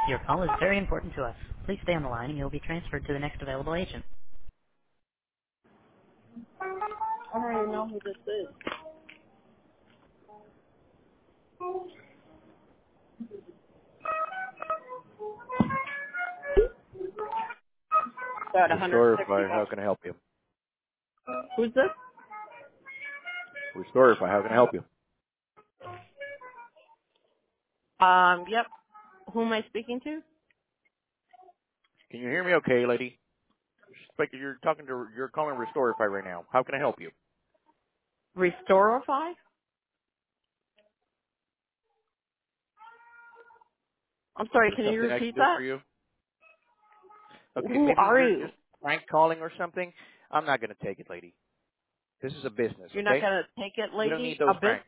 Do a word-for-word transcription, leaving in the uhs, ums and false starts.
Your call is very important to us. Please stay on the line and you'll be transferred to the next available agent. I don't even know who this is. About Restorify, one hundred sixty-five. how can I help you? Who's this? Restorify, how can I help you? Um, yep. Who am I speaking to? Can you hear me okay, lady? It's like you're talking to, you're calling Restorify right now. How can I help you? Restorify? I'm sorry, Is can there you something I can repeat do that? for you? Okay, Who maybe are you're you? just prank calling or something. I'm not going to take it, lady. This is a business, You're not okay? going to take it, We don't lady? need A those business? pranks.